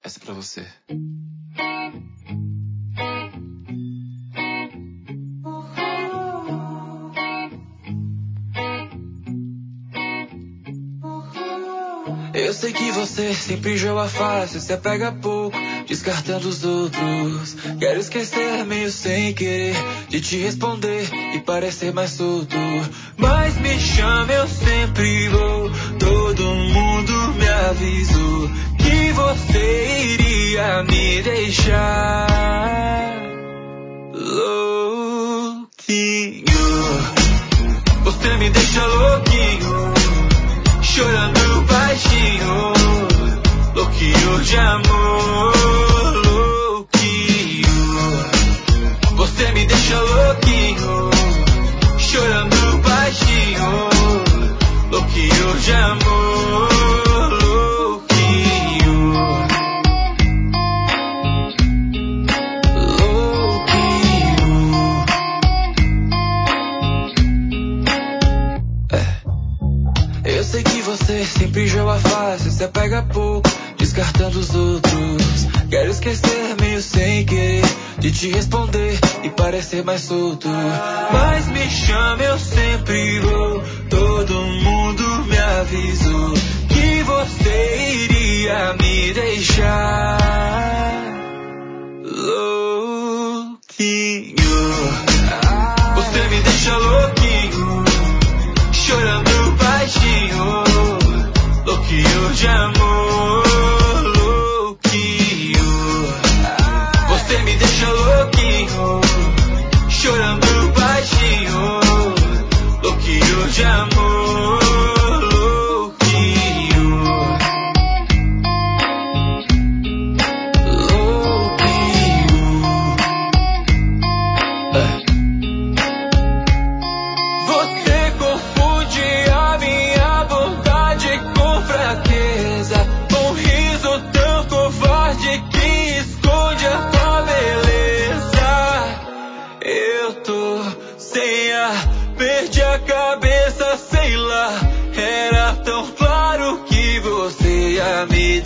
Essa é pra você. Eu sei que você sempre joga fácil, se apega pouco, descartando os outros. Quero esquecer meio sem querer de te responder e parecer mais solto. Mas me chama, eu sempre vou. Todo mundo me avisou que você iria me deixar louquinho. Você me deixa louquinho, chorando baixinho, louquinho de amor, louquinho. Você me deixa louquinho, chorando baixinho, louquinho de amor, louquinho, louquinho. Eu sei que você sempre joga fácil, se apega pouco, descartando os outros. Quero esquecer meio sem querer de te responder e parecer mais solto. Mas me chama, eu sempre vou. Todo mundo me avisou que você iria me deixar louquinho. Você me deixa louquinho, chorando baixinho, louquinho de amor, louquinho. Você me deixa louquinho, chorando baixinho, louquinho de amor, louquinho, louquinho. Você confunde a minha vontade com fraqueza, um riso tão covarde que esconde a tua beleza. Eu tô sem ar, perdi a cabeça, sei lá. Era tão claro que você ia me